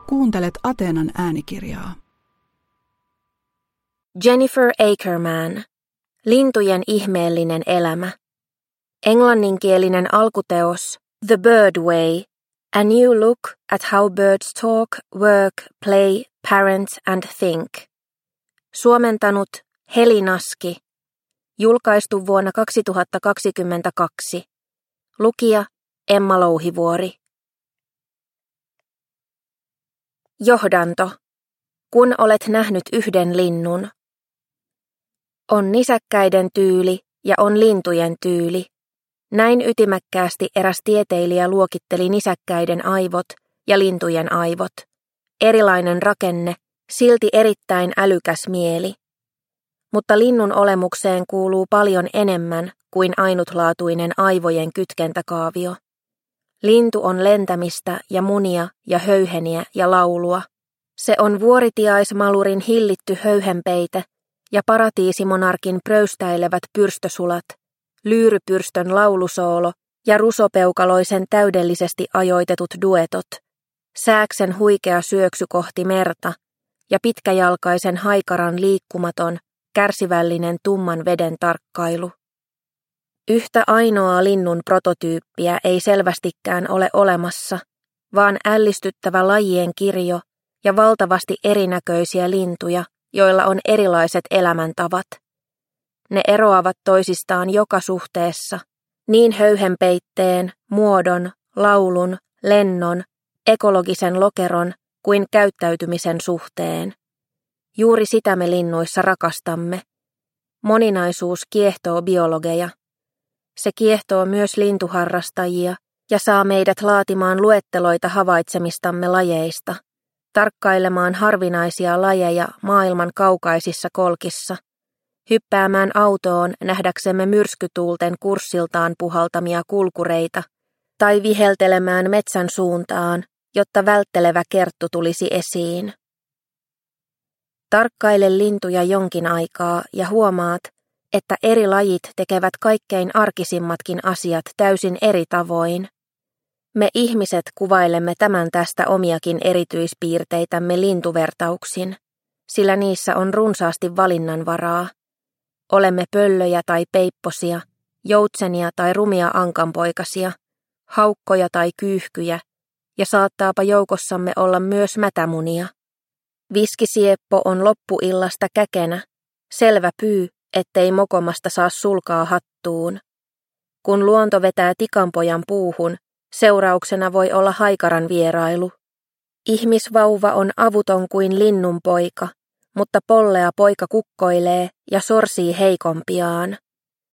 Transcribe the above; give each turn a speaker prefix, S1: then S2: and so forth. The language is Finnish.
S1: Kuuntelet Ateenan äänikirjaa.
S2: Jennifer Akerman. Lintujen ihmeellinen elämä. Englanninkielinen alkuteos The Bird Way. A New Look at How Birds Talk, Work, Play, Parent and Think. Suomentanut Heli Naski. Julkaistu vuonna 2022. Lukija Emma Louhivuori. Johdanto. Kun olet nähnyt yhden linnun. On nisäkkäiden tyyli ja on lintujen tyyli. Näin ytimäkkäästi eräs tieteilijä luokitteli nisäkkäiden aivot ja lintujen aivot. Erilainen rakenne, silti erittäin älykäs mieli. Mutta linnun olemukseen kuuluu paljon enemmän kuin ainutlaatuinen aivojen kytkentäkaavio. Lintu on lentämistä ja munia ja höyheniä ja laulua. Se on vuoritiaismalurin hillitty höyhenpeite ja paratiisimonarkin pröystäilevät pyrstösulat, lyyrypyrstön laulusoolo ja rusopeukaloisen täydellisesti ajoitetut duetot, sääksen huikea syöksy kohti merta ja pitkäjalkaisen haikaran liikkumaton, kärsivällinen tumman veden tarkkailu. Yhtä ainoaa linnun prototyyppiä ei selvästikään ole olemassa, vaan ällistyttävä lajien kirjo ja valtavasti erinäköisiä lintuja, joilla on erilaiset elämäntavat. Ne eroavat toisistaan joka suhteessa, niin höyhenpeitteen, muodon, laulun, lennon, ekologisen lokeron kuin käyttäytymisen suhteen. Juuri sitä me linnuissa rakastamme. Moninaisuus kiehtoo biologeja. Se kiehtoo myös lintuharrastajia ja saa meidät laatimaan luetteloita havaitsemistamme lajeista, tarkkailemaan harvinaisia lajeja maailman kaukaisissa kolkissa, hyppäämään autoon nähdäksemme myrskytuulten kurssiltaan puhaltamia kulkureita tai viheltelemään metsän suuntaan, jotta välttelevä kerttu tulisi esiin. Tarkkaile lintuja jonkin aikaa ja huomaat, että eri lajit tekevät kaikkein arkisimmatkin asiat täysin eri tavoin. Me ihmiset kuvailemme tämän tästä omiakin erityispiirteitämme lintuvertauksin, sillä niissä on runsaasti valinnanvaraa. Olemme pöllöjä tai peipposia, joutsenia tai rumia ankanpoikasia, haukkoja tai kyyhkyjä, ja saattaapa joukossamme olla myös mätämunia. Viskisieppo on loppuillasta käkenä, selvä pyy, ettei mokomasta saa sulkaa hattuun. Kun luonto vetää tikanpojan puuhun, seurauksena voi olla haikaran vierailu. Ihmisvauva on avuton kuin linnunpoika, mutta pollea poika kukkoilee ja sorsii heikompiaan.